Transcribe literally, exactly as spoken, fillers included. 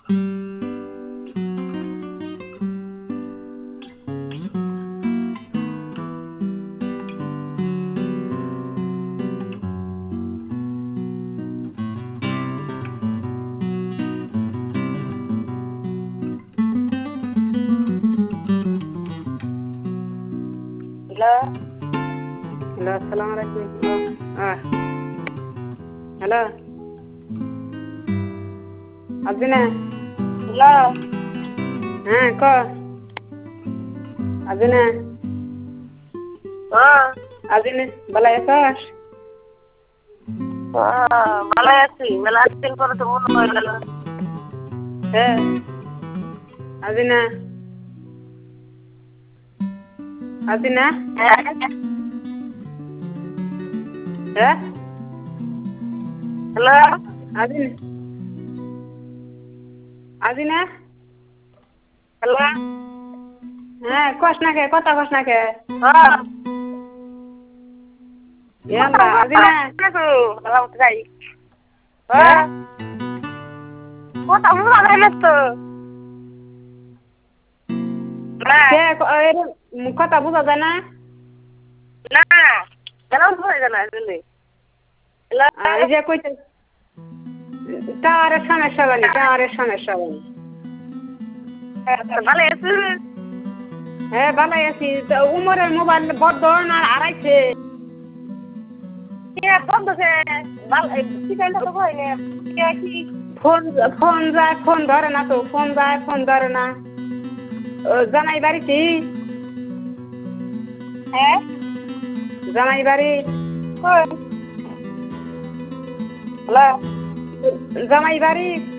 Hello hello আসসালামু আলাইকুম। হ্যাঁ হ্যালো আবিনা হ্যালো হ্যাঁ ক আবিনা হ্যাঁ আবিনা ভালো আছিস? হ্যাঁ ভালো আছি। মেলা দিন পরে তো মনে হয়ে গেল। হ্যাঁ আবিনা আবিনা হ্যাঁ হ্যাঁ হ্যালো আবিনা আবিনা হ্যালো হ্যাঁ কস না কে কথা কস না কে হ্যাঁ ইয়াল্লা আবিনা ভালো যাই হ্যাঁ হ্যাঁ কথা বলা যায় না তো না কে এরম কথা বোঝা যায় না? না কেন হয়ে যায় না জন্য আর এই যে কইতে টাওয়ারের সমস্যা বানি টাওয়ারের সমস্যা বানি ভালো আছি। হ্যাঁ ভালো আছি। তো উমরের মোবাইল বড় ধরনের হারাইছে। বন্ধ ভালো ঠিক আছে তো হয়নি কি ফোন ফোন যায় ফোন ধরে না তো ফোন যায় ফোন ধরে না। ও, জামাই বাড়িতে হ্যাঁ জামাই বাড়ি কই হ্যালো জামাই বাড়ি